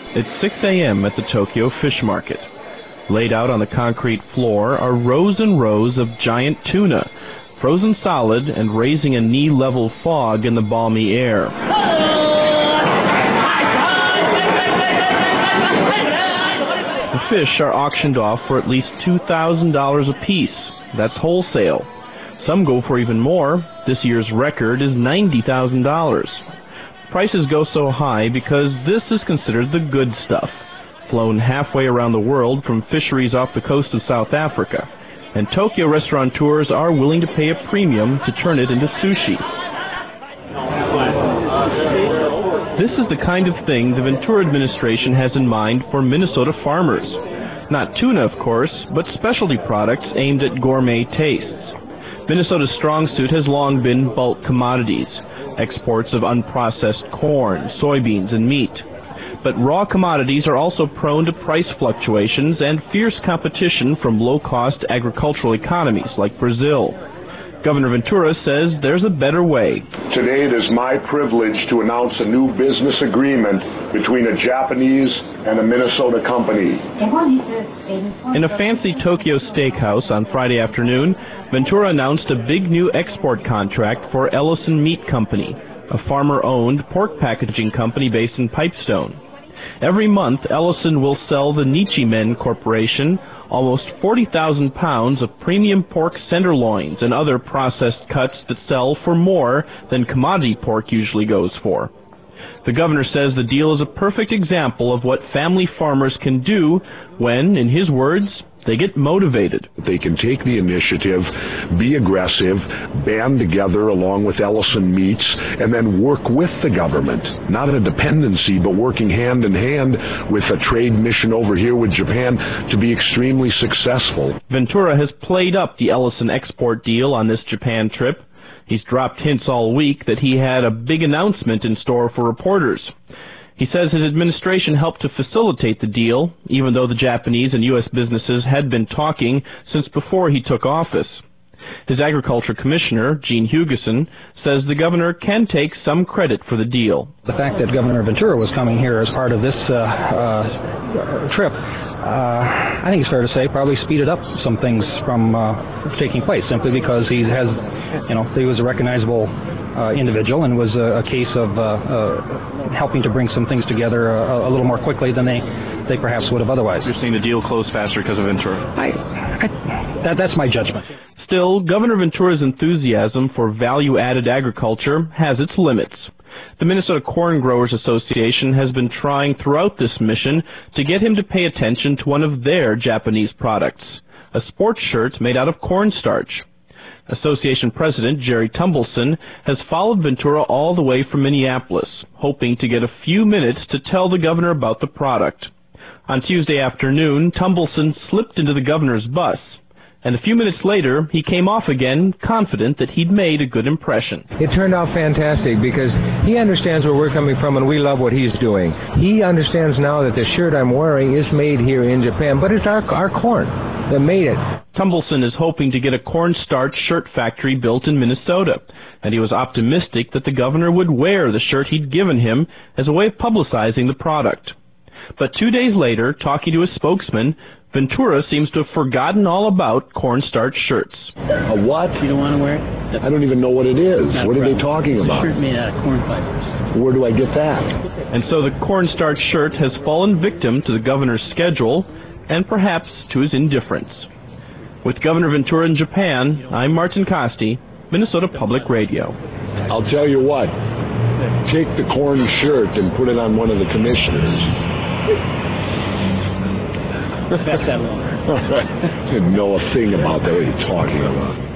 It's 6 a.m. at the Tokyo Fish Market. Laid out on the concrete floor are rows and rows of giant tuna, frozen solid and raising a knee-level fog in the balmy air. The fish are auctioned off for at least $2,000 a piece. That's wholesale. Some go for even more. This year's record is $90,000. Prices go so high because this is considered the good stuff, flown halfway around the world from fisheries off the coast of South Africa, and Tokyo restaurateurs are willing to pay a premium to turn it into sushi. This is the kind of thing the Ventura administration has in mind for Minnesota farmers. Not tuna, of course, but specialty products aimed at gourmet tastes. Minnesota's strong suit has long been bulk commodities, exports of unprocessed corn, soybeans, and meat. But raw commodities are also prone to price fluctuations and fierce competition from low-cost agricultural economies like Brazil. Governor Ventura says there's a better way. Today it is my privilege to announce a new business agreement between a Japanese and a Minnesota company. In a fancy Tokyo steakhouse on Friday afternoon, Ventura announced a big new export contract for Ellison Meat Company, a farmer-owned pork packaging company based in Pipestone. Every month, Ellison will sell the Nichimen Corporation almost 40,000 pounds of premium pork tenderloins and other processed cuts that sell for more than commodity pork usually goes for. The governor says the deal is a perfect example of what family farmers can do when, in his words, they get motivated. They can take the initiative, be aggressive, band together along with Ellison Meats, and then work with the government. Not a dependency, but working hand in hand with a trade mission over here with Japan to be extremely successful. Ventura has played up the Ellison export deal on this Japan trip. He's dropped hints all week that he had a big announcement in store for reporters. He says his administration helped to facilitate the deal, even though the Japanese and U.S. businesses had been talking since before he took office. His agriculture commissioner, Gene Hugeson, says the governor can take some credit for the deal. The fact that Governor Ventura was coming here as part of this trip, I think it's fair to say, probably speeded up some things from taking place, simply because he was a recognizable individual, and was a case of helping to bring some things together a little more quickly than they perhaps would have otherwise. You're seeing the deal close faster because of Ventura? That's my judgment. Still, Governor Ventura's enthusiasm for value-added agriculture has its limits. The Minnesota Corn Growers Association has been trying throughout this mission to get him to pay attention to one of their Japanese products, a sports shirt made out of cornstarch. Association President Jerry Tumbleson has followed Ventura all the way from Minneapolis, hoping to get a few minutes to tell the governor about the product. On Tuesday afternoon, Tumbleson slipped into the governor's bus, and a few minutes later, he came off again, confident that he'd made a good impression. It turned out fantastic because he understands where we're coming from, and we love what he's doing. He understands now that the shirt I'm wearing is made here in Japan, but it's our corn that made it. Tumbleson is hoping to get a cornstarch shirt factory built in Minnesota, and he was optimistic that the governor would wear the shirt he'd given him as a way of publicizing the product. But 2 days later, talking to his spokesman, Ventura seems to have forgotten all about cornstarch shirts. A what? You don't want to wear it? I don't even know what it is. What are they talking about? It's a shirt made out of corn fibers. Where do I get that? And so the cornstarch shirt has fallen victim to the governor's schedule and perhaps to his indifference. With Governor Ventura in Japan, I'm Martin Costi, Minnesota Public Radio. I'll tell you what. Take the corn shirt and put it on one of the commissioners. Pass that along. Didn't know a thing about that. What are you talking about?